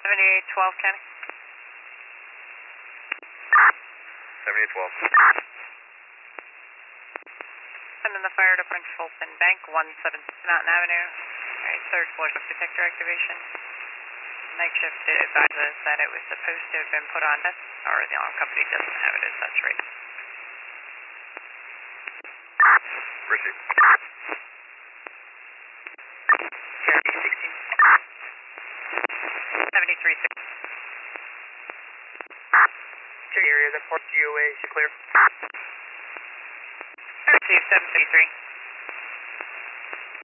7812 County. 7812. Send in the fire to Principal Pin Bank, 176 Mountain Avenue. Alright, third floor smoke detector activation. Night shift advises that it was supposed to have been put on test, or the alarm company doesn't have it as such right. Received. County 16. 73 6. Okay, area that part GOA is clear. I received 753.